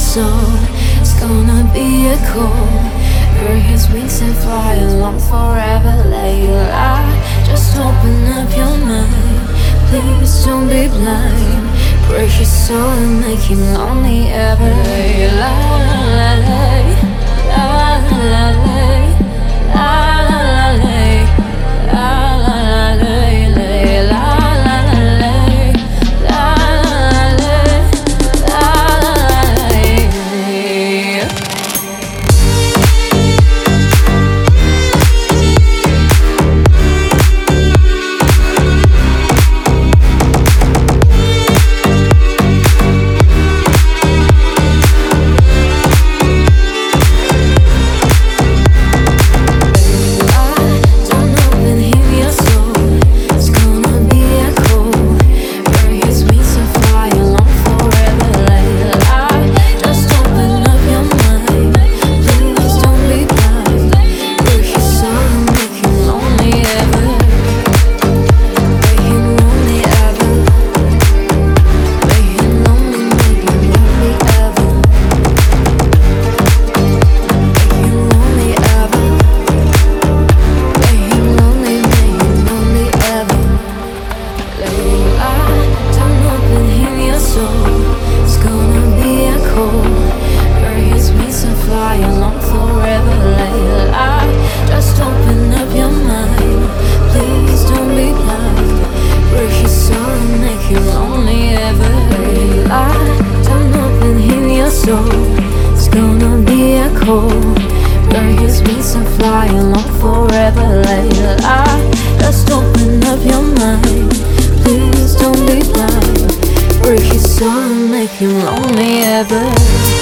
soul. It's gonna be a cold. Break his wings and fly along forever, Layla. Just open up your mind. Please don't be blind. Break his soul and make him lonely ever, Layla. La, la, la, la, la, la, la, It's gonna be a cold. Burn his wings and fly along forever, Layla. Just open up your mind. Please don't be blind. Break his soul and make him lonely ever.